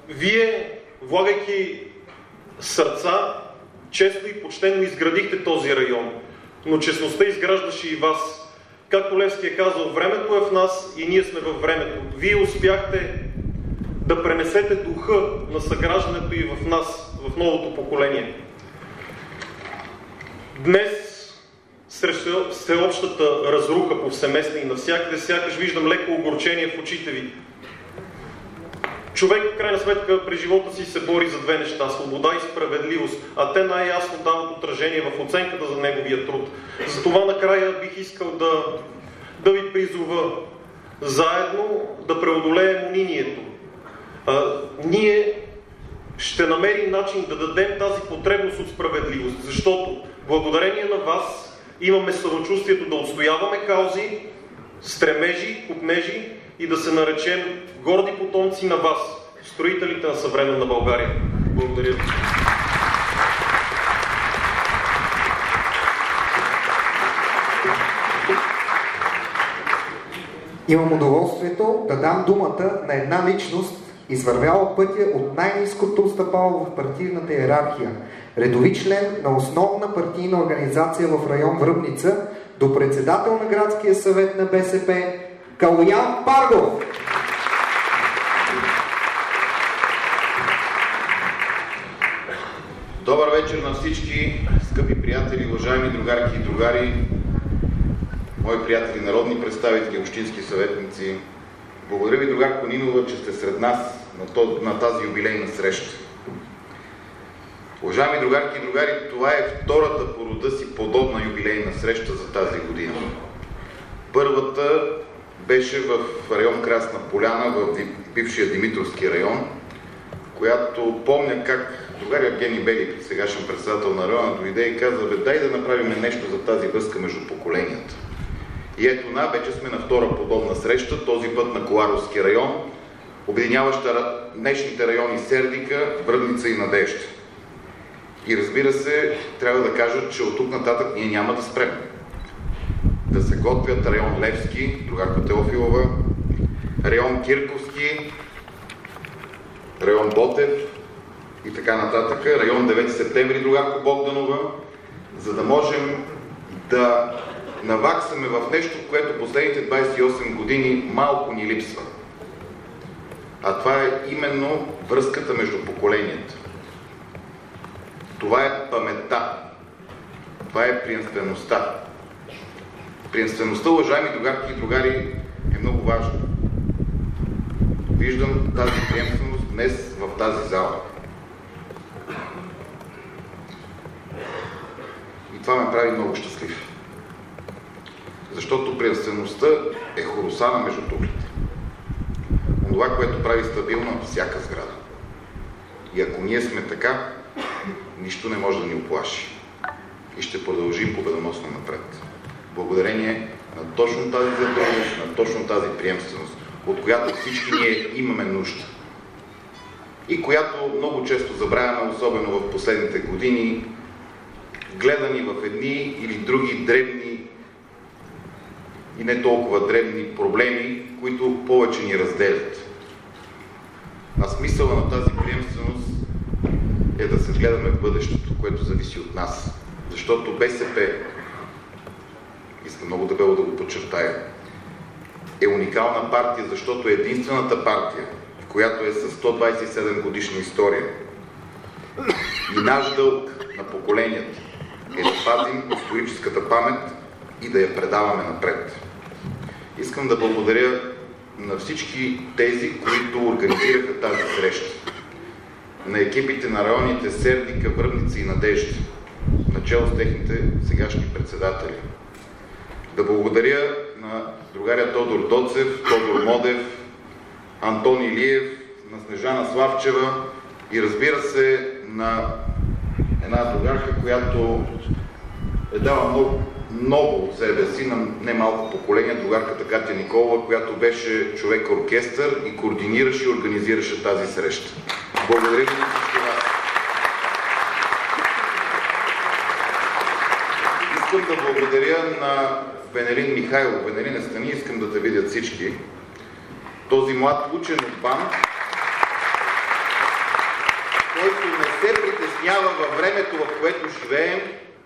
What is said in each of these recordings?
Вие, влагайки сърца, честно и почтено изградихте този район, но честността изграждаше и вас. Както Левски е казал, времето е в нас и ние сме във времето. Вие успяхте да пренесете духа на съграждането и в нас, в новото поколение. Днес, срещу всеобщата разруха повсеместна и навсякъде, сякаш виждам леко огорчение в очите ви. Човек, в крайна сметка, при живота си се бори за две неща – свобода и справедливост, а те най-ясно дават отражение в оценката за неговия труд. Затова накрая бих искал да ви призова заедно да преодолеем унинието. Ние ще намерим начин да дадем тази потребност от справедливост, защото благодарение на вас имаме самочувствието да отстояваме каузи, стремежи, купнежи и да се наречем горди потомци на вас, строителите на съвременна България. Благодаря ви. Имам удоволствието да дам думата на една личност, извървяла пътя от най-ниското стъпало в партийната иерархия, редови член на основна партийна организация в район Връбница, до председател на градския съвет на БСП Калоян Паргов. Добър вечер на всички, скъпи приятели, уважаеми другарки и другари, мои приятели, народни представители, общински съветници. Благодаря ви, другарко Нинова, че сте сред нас на тази юбилейна среща. Уважаеми другарки и другари, това е втората по рода си подобна юбилейна среща за тази година. Първата беше в район Красна Поляна, в бившия Димитровски район, която помня как другар Евгений Белик, сегашен председател на района, дойде и каза: дай да направим нещо за тази връзка между поколенията. И ето вече сме на втора подобна среща, този път на Коларовски район, обединяваща днешните райони Сердика, Връбница и Надежда. И разбира се, трябва да кажа, че от тук нататък ние няма да спрем. Да се готвят район Левски, другарка Теофилова, район Кирковски, район Ботев и така нататък, район 9 септември, другарка Богданова, за да можем да наваксаме в нещо, което последните 28 години малко ни липсва. А това е именно връзката между поколенията. Това е паметта. Това е приемствеността. Приемствеността, уважаеми другарки и другари, е много важна. Виждам тази приемственост днес в тази зала. И това ме прави много щастлив. Защото приемствеността е хоросана между туклите. Това, което прави стабилна всяка сграда. И ако ние сме така, нищо не може да ни оплаши. И ще продължим победоносно напред. Благодарение на точно тази задълженост, на точно тази приемственост, от която всички ние имаме нужда. И която много често забравяме, особено в последните години, гледани в едни или други дребни и не толкова дребни проблеми, които повече ни разделят. А смисъла на тази приемственост е да се гледаме в бъдещето, което зависи от нас. Защото БСП, искам много дебело да го подчертая, е уникална партия, защото е единствената партия, в която е с 127 годишна история. И наш дълг на поколенията е да пазим историческата памет и да я предаваме напред. Искам да благодаря на всички тези, които организираха тази среща. На екипите на районите Сердика, Връбница и Надежда, начало с техните сегашни председатели. Да благодаря на другаря Тодор Доцев, Тодор Модев, Антон Илиев, на Снежана Славчева и разбира се на една другарка, която е дала много от себе си на немалко поколение, другарката Катя Николова, която беше човек-оркестър и координираше и организираше тази среща. Благодаря ви на всички вас. Искам да благодаря на Венелин Михайлов. Венелин, стани, искам да те видят всички. Този млад учен от БАН, който не се притеснява във времето, в което живеем,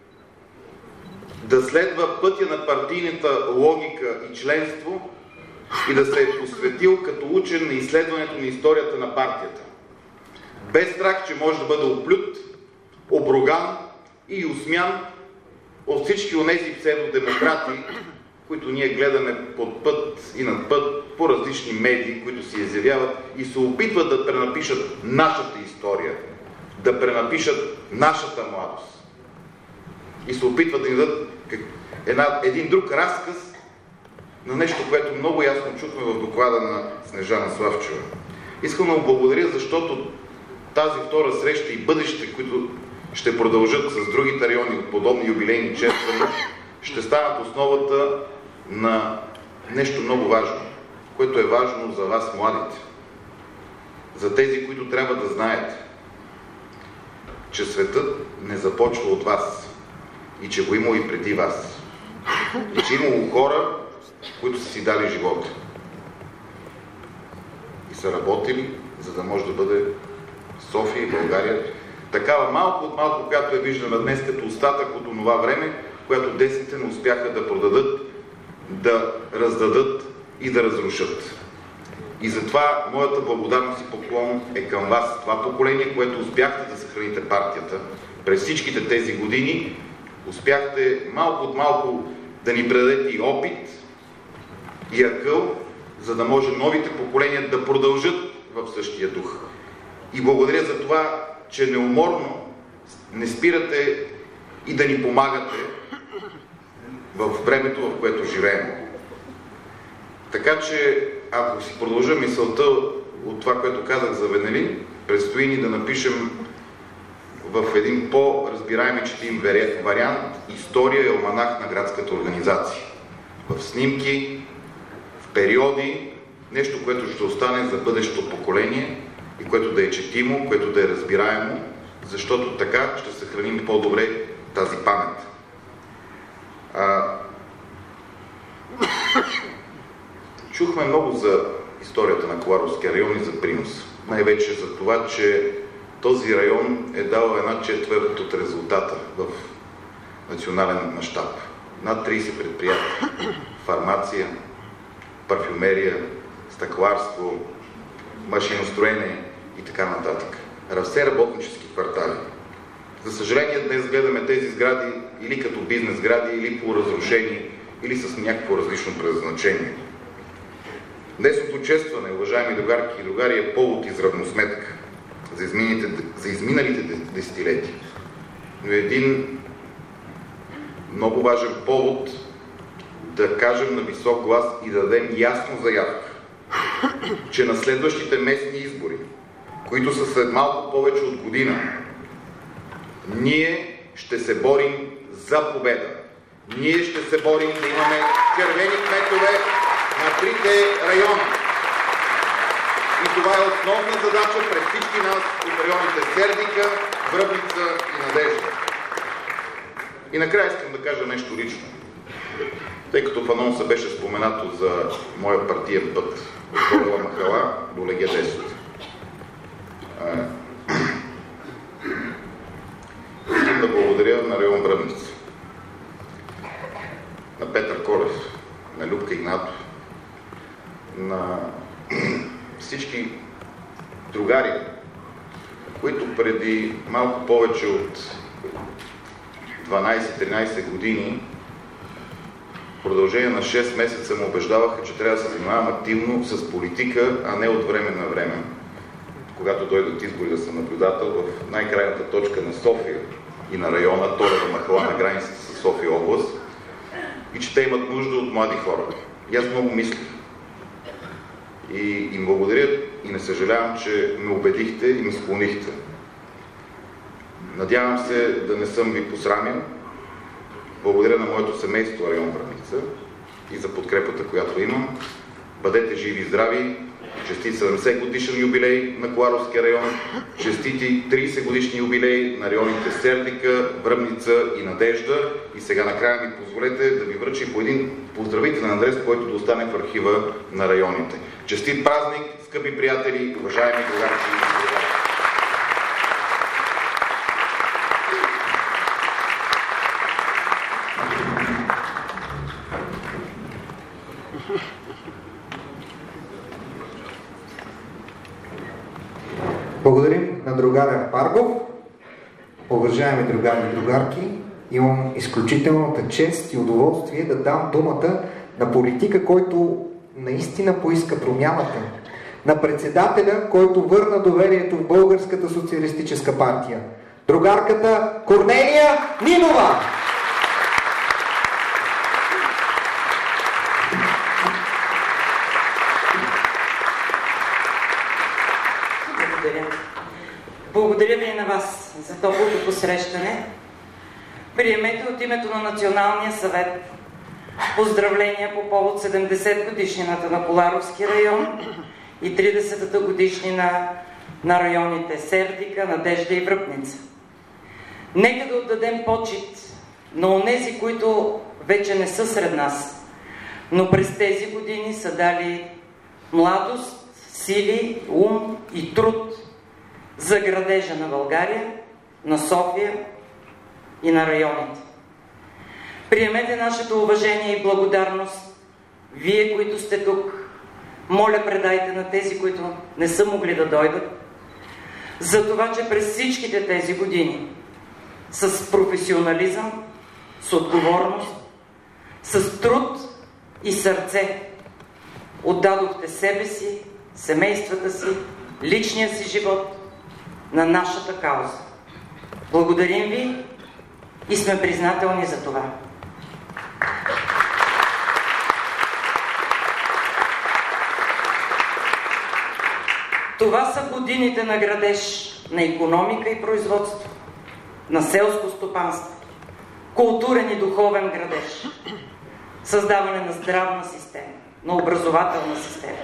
да следва пътя на партийната логика и членство и да се е посветил като учен на изследването на историята на партията. Без страх, че може да бъде оплют, обруган и осмян от всички онези псевдодемократи, които ние гледаме под път и над път по различни медии, които се изявяват и се опитват да пренапишат нашата история, да пренапишат нашата младост. И се опитват да ни дадат един друг разказ на нещо, което много ясно чухме в доклада на Снежана Славчева. Искам да му благодаря, защото тази втора среща и бъдещите, които ще продължат с другите райони от подобни юбилейни чествания, ще станат основата на нещо много важно, което е важно за вас, младите. За тези, които трябва да знаете, че светът не започва от вас и че го имало и преди вас. И че имало хора, които са си дали живота и са работили, за да може да бъде София и България такава малко от малко, която е виждана днес като остатък от това време, която десните не успяха да продадат, да раздадат и да разрушат. И затова моята благодарност и поклон е към вас, това поколение, което успяхте да съхраните партията през всичките тези години, успяхте малко от малко да ни предадете и опит, и акъл, за да може новите поколения да продължат в същия дух. И благодаря за това, че неуморно не спирате и да ни помагате в времето, в което живеем. Така че, ако си продължа мисълта от това, което казах за Венелин, предстои ни да напишем в един по-разбираем и четим вариант история и алманах на градската организация. В снимки, в периоди, нещо, което ще остане за бъдещото поколение и което да е четимо, което да е разбираемо, защото така ще съхраним по-добре тази памет. Чухме много за историята на Коларовския район и за принос. Най-вече за това, че този район е дал 1/4 от резултата в национален мащаб. Над 30 предприятия. Фармация, парфюмерия, стъкларство, машиностроене и така нататък. Все работнически квартали. За съжаление, днес гледаме тези сгради или като бизнес сгради, или по-разрушени, или с някакво различно предназначение. Днесното честване, уважаеми другарки и другари, е повод и равносметка за изминалите десетилетия. Но един много важен повод да кажем на висок глас и да дадем ясно заявка, че на следващите местни избори, които са след малко повече от година, ние ще се борим за победа. Ние ще се борим да имаме червени кметове на трите района. И това е основна задача пред всички нас от районите Сердика, Връбница и Надежда. И накрая искам да кажа нещо лично. Тъй като в анонса беше споменато за моя партиен път от Горова махала до Легия 10. Искам да благодаря на район Връбница, на Петър Колев, на Любка Игнатов, на всички другари, които преди малко повече от 12-13 години в продължение на 6 месеца му убеждаваха, че трябва да се занимавам активно с политика, а не от време на време. Когато дойдат избори да съм наблюдател в най-крайната точка на София и на района, Толева махала на границата с София област, и че те имат нужда от млади хора. И аз много мислих. И им благодаря и не съжалявам, че ме убедихте и ме склонихте. Надявам се да не съм ви посрамил. Благодаря на моето семейство район Връбница и за подкрепата, която имам. Бъдете живи и здрави. Честит 70 годишен юбилей на Коларовския район. Честити 30 годишни юбилей на районите Сердика, Връбница и Надежда. И сега накрая ми позволете да ви връча по един поздравителен адрес, който да остане в архива на районите. Честит празник, скъпи приятели, уважаеми другарчи и другари! Благодарим на другаря Паргов. Уважаеми другари и другарки, имам изключителната чест и удоволствие да дам думата на политика, който наистина поиска промяната, на председателя, който върна доверието в Българската социалистическа партия, другарката Корнелия Нинова. Благодаря ви и на вас за топлото посрещане. Приемете от името на Националния съвет поздравления по повод 70 годишнината на Коларовски район и 30-та годишнина на районите Сердика, Надежда и Връбница. Нека да отдадем почит на онези, които вече не са сред нас, но през тези години са дали младост, сили, ум и труд за градежа на България, на София и на районите. Приемете нашето уважение и благодарност. Вие, които сте тук, моля, предайте на тези, които не са могли да дойдат, за това, че през всичките тези години с професионализъм, с отговорност, с труд и сърце отдадохте себе си, семействата си, личния си живот на нашата кауза. Благодарим ви и сме признателни за това. Това са годините на градеж на икономика и производство, на селско стопанство, културен и духовен градеж, създаване на здравна система, на образователна система.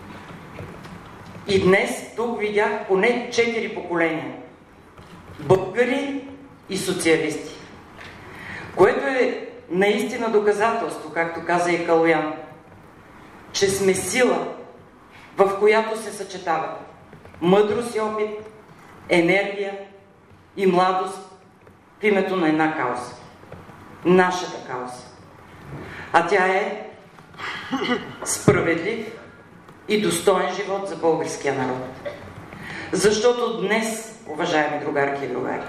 И днес тук видях поне 4 поколения българи и социалисти, което е наистина доказателство, както каза и Калоян, че сме сила, в която се съчетават мъдрост и опит, енергия и младост в името на една кауза. Нашата кауза. А тя е справедлив и достоен живот за българския народ. Защото днес, уважаеми другарки и другари,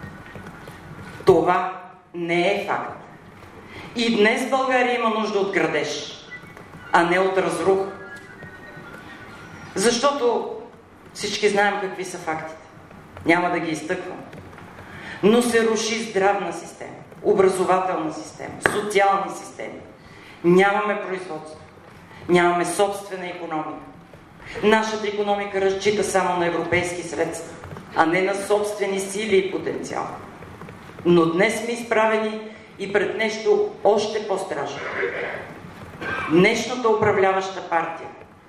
това не е факт. И днес България има нужда от градеж, а не от разрух. Защото всички знаем какви са фактите. Няма да ги изтъквам. Но се руши здравна система, образователна система, социални системи. Нямаме производство. Нямаме собствена икономика. Нашата икономика разчита само на европейски средства, а не на собствени сили и потенциал. Но днес сме изправени и пред нещо още по-страшно. Днешната управляваща партия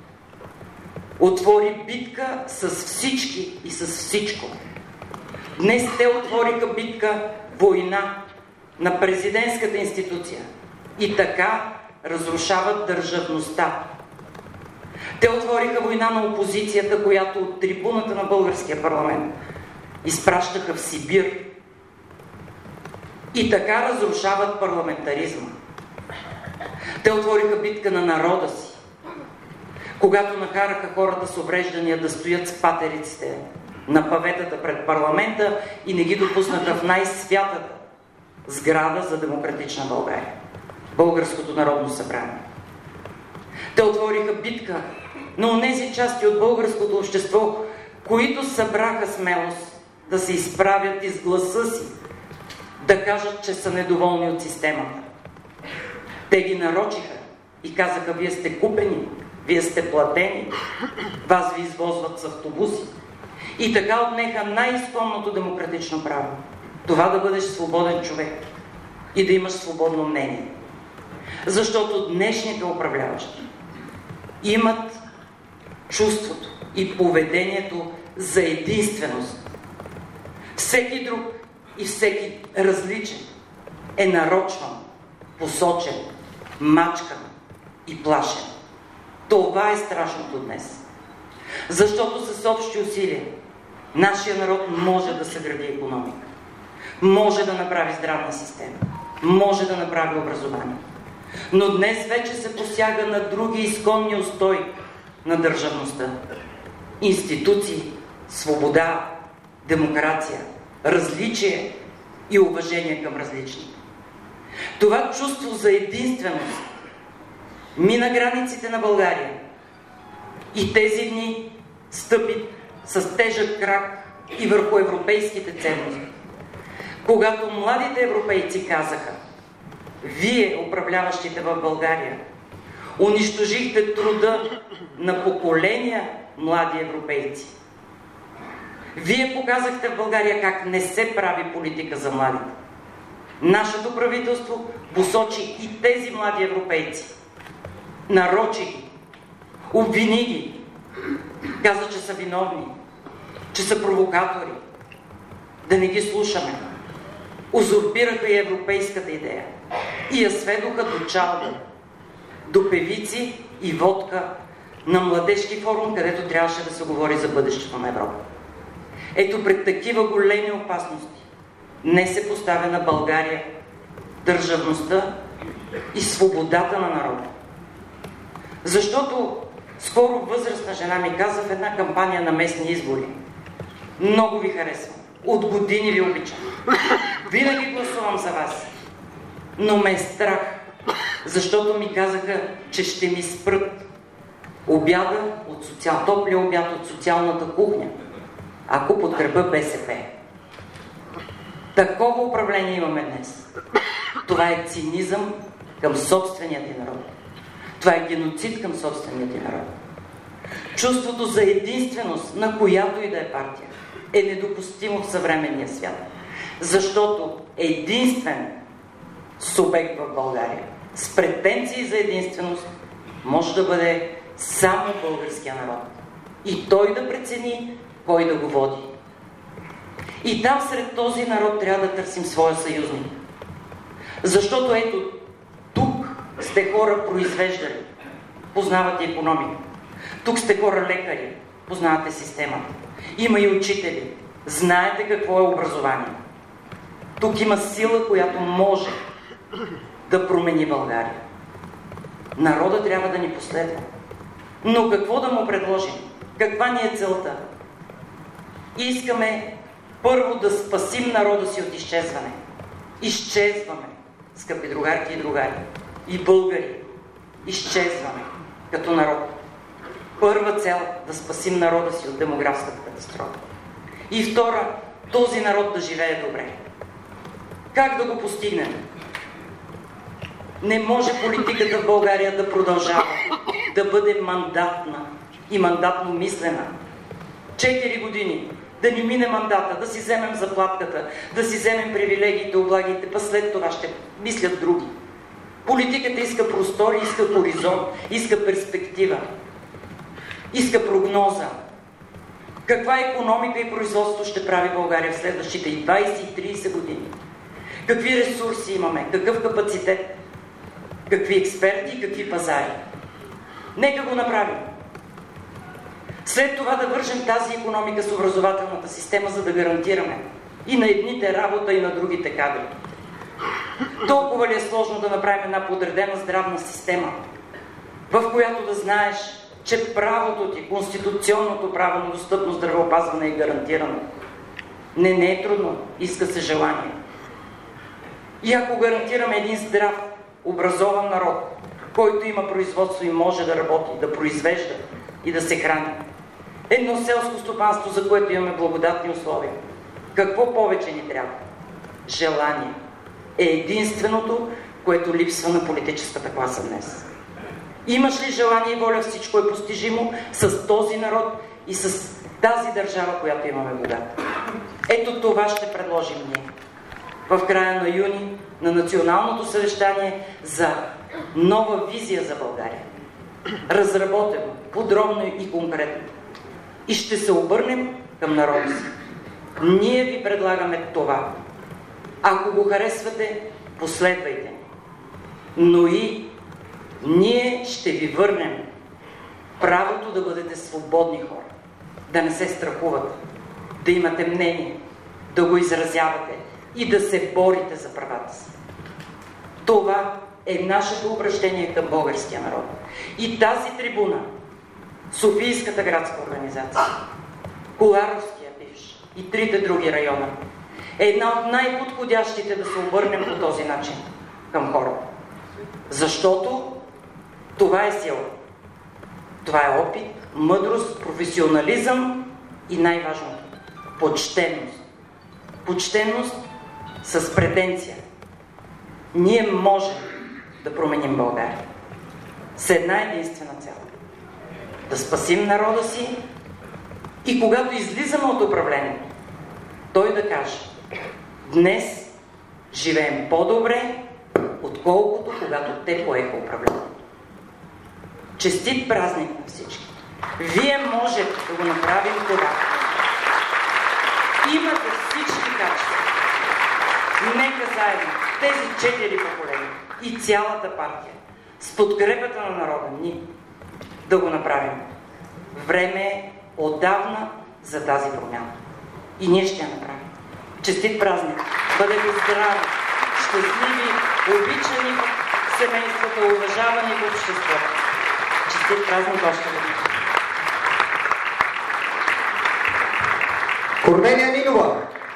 отвори битка с всички и с всичко. Днес те отвориха битка, война на президентската институция и така разрушават държавността. Те отвориха война на опозицията, която от трибуната на българския парламент изпращаха в Сибир. И така разрушават парламентаризма. Те отвориха битка на народа си, когато накараха хората с увреждания да стоят с патериците на паветата пред парламента и не ги допуснаха в най-святата сграда за демократична България – Българското народно събрание. Те отвориха битка на онези части от българското общество, които събраха смелост да се изправят из гласа си, да кажат, че са недоволни от системата. Те ги нарочиха и казаха: вие сте купени, вие сте платени, вас ви извозват с автобуси. И така отнеха най-изконното демократично право. Това да бъдеш свободен човек и да имаш свободно мнение. Защото днешните управляващи имат чувството и поведението за единственост. Всеки друг и всеки различен е нарочван, посочен, мачкан и плашен. Това е страшното днес. Защото с общи усилия нашия народ може да съгради икономика, може да направи здравна система, може да направи образование. Но днес вече се посяга на други изконни устои на държавността. Институции, свобода, демокрация, различие и уважение към различните. Това чувство за единственост мина границите на България и тези дни стъпи с тежък крак и върху европейските ценности. Когато младите европейци казаха: вие, управляващите в България, унищожихте труда на поколения млади европейци. Вие показахте в България как не се прави политика за младите. Нашето правителство посочи и тези млади европейци. Нарочи ги, обвини ги, каза, че са виновни, че са провокатори. Да не ги слушаме. Узурпираха и европейската идея и я сведоха до чалга, до певици и водка на младежки форум, където трябваше да се говори за бъдещето на Европа. Ето, пред такива големи опасности не се поставя на България държавността и свободата на народа. Защото скоро възрастна жена ми каза в една кампания на местни избори: много ви харесвам, от години ви обичам, винаги гласувам за вас, но ме е страх, защото ми казаха, че ще ми спрат обяда от топлия обяд от социалната кухня, ако подкрепя БСП. Такова управление имаме днес. Това е цинизъм към собствения ти народ. Това е геноцид към собствения ти народ. Чувството за единственост на която и да е партия е недопустимо в съвременния свят. Защото единствен субект в България с претенции за единственост може да бъде само българския народ. И той да прецени кой да го води. И там сред този народ трябва да търсим своя съюзник. Защото ето, тук сте хора произвеждали, познавате икономика. Тук сте хора лекари, познавате системата. Има и учители, знаете какво е образование. Тук има сила, която може да промени България. Народа трябва да ни последва. Но какво да му предложим? Каква ни е целта? Искаме първо да спасим народа си от изчезване. Изчезваме, скъпи другарки и другари, и българи. Изчезваме като народ. Първа цел – да спасим народа си от демографската катастрофа. И втора – този народ да живее добре. Как да го постигнем? Не може политиката в България да продължава да бъде мандатна и мандатно мислена. 4 години да ни мине мандата, да си вземем заплатката, да си вземем привилегиите, облагите, па след това ще мислят други. Политиката иска простор, иска хоризонт, иска перспектива, иска прогноза. Каква икономика и производство ще прави България в следващите и 20 и 30 години? Какви ресурси имаме? Какъв капацитет? Какви експерти и какви пазари? Нека го направим. След това да вържем тази икономика с образователната система, за да гарантираме и на едните работа, и на другите кадри. Толкова ли е сложно да направим една подредена здравна система, в която да знаеш, че правото ти, конституционното право на достъпно здравеопазване е гарантирано? Не е трудно, иска се желание. И ако гарантираме един здрав, образован народ, който има производство и може да работи, да произвежда и да се храни, едно селско стопанство, за което имаме благодатни условия, какво повече ни трябва? Желание е единственото, което липсва на политическата класа днес. Имаш ли желание и воля, всичко е постижимо с този народ и с тази държава, която имаме богата. Ето това ще предложим ние в края на юни на националното съвещание за нова визия за България. Разработено, подробно и конкретно. И ще се обърнем към народа си. Ние ви предлагаме това. Ако го харесвате, последвайте. Но и ние ще ви върнем правото да бъдете свободни хора. Да не се страхувате, да имате мнение, да го изразявате и да се борите за правата си. Това е нашето обращение към българския народ. И тази трибуна, Софийската градска организация, Коларовския бивш и трите други района е една от най-подходящите да се обърнем по този начин към хората. Защото това е сила. Това е опит, мъдрост, професионализъм и най-важното – почтенност. Почтенност с претенция. Ние можем да променим България с една единствена цел. Да спасим народа си и когато излизаме от управлението, той да каже: днес живеем по-добре, отколкото когато те поеха управлението. Честит празник на всички! Вие можете да го направим това. Имате всички качества. Нека заедно, тези 4 поколения и цялата партия, с подкрепата на народа ни, да го направим. Време е отдавна за тази промяна. И ние ще я направим. Честит празник! Бъдете здрави, щастливи, обичани в семействата, уважавани в обществото. Честит празник още веднъж! Корнелия Нинова.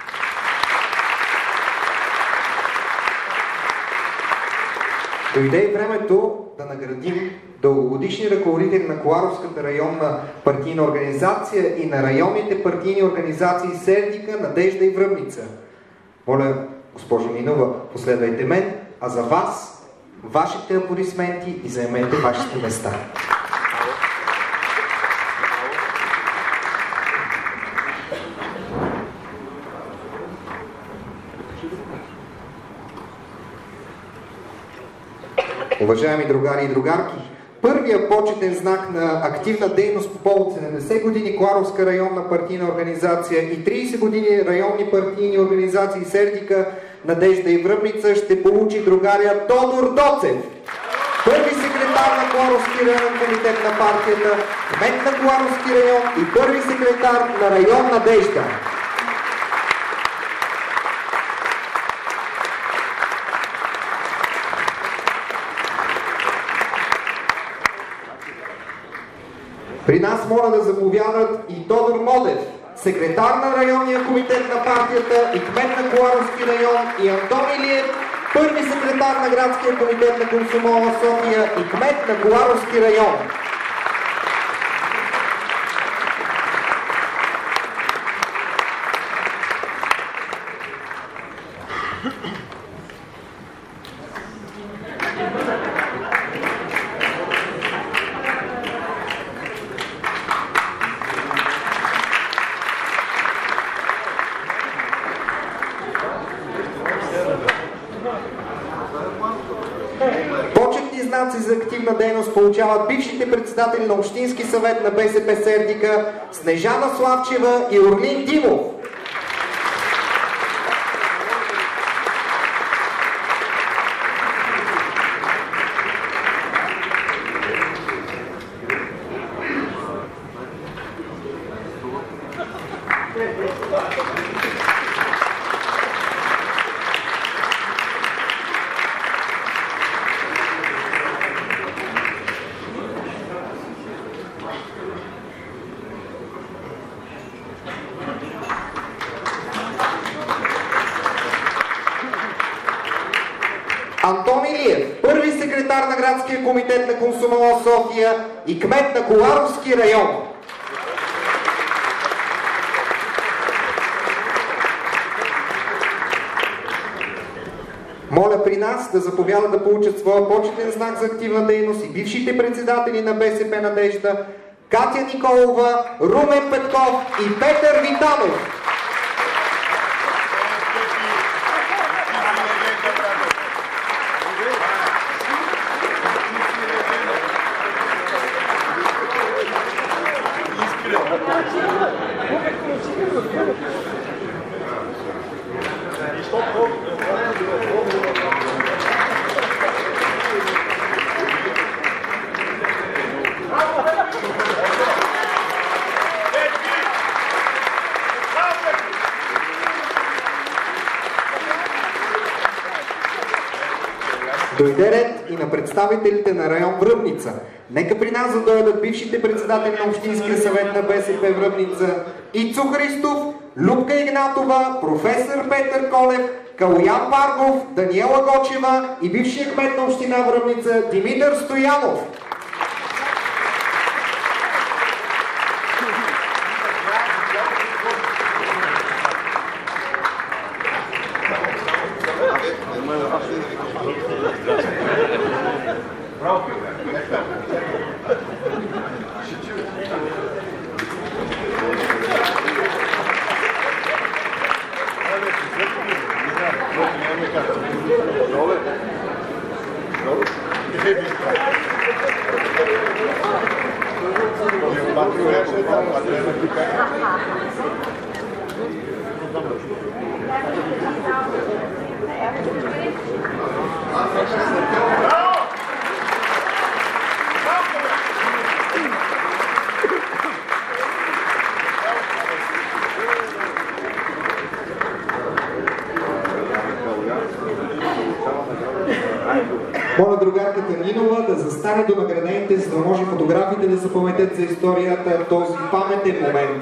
Дойде и времето да наградим дългогодишни ръководители на Коларовската районна партийна организация и на районните партийни организации Сердика, Надежда и Връбница. Моля, госпожо Нинова, последвайте мен, а за вас, вашите аплодисменти и заемете вашите места. Уважаеми другари и другарки, първият почетен знак на активна дейност по повод 70 години Коларовска районна партийна организация и 30 години районни партийни организации Сердика, Надежда и Връбница ще получи другаря Тодор Доцев, първи секретар на Коларовски районен комитет на партията, кмет на Коларовски район и първи секретар на район Надежда. При нас моля да заповядат и Тодор Модев, секретар на районния комитет на партията и кмет на Коларовски район, и Антон Илиев, първи секретар на градския комитет на Комсомола София и кмет на Коларовски район. За активна дейност получават бившите председатели на Общински съвет на БСП Сердика Снежана Славчева и Орлин Димов. Антон Илиев, първи секретар на градския комитет на Комсомола София и кмет на Коларовски район. Моля при нас да заповядат да получат своя почетен знак за активна дейност и бившите председатели на БСП Надежда Катя Николова, Румен Петков и Петър Витанов. Дойде ред и на представителите на район Връбница. Нека при нас задойдат бившите председатели на Общинския съвет на БСП Връбница Ицо Христов, Любка Игнатова, професор Петър Колев, Калоян Паргов, Даниела Гочева и бившия кмет на община Връбница Димитър Стоянов. Моля другарката Нинова да застане до наградените, за да може фотографите да запаметят за историята този паметен момент.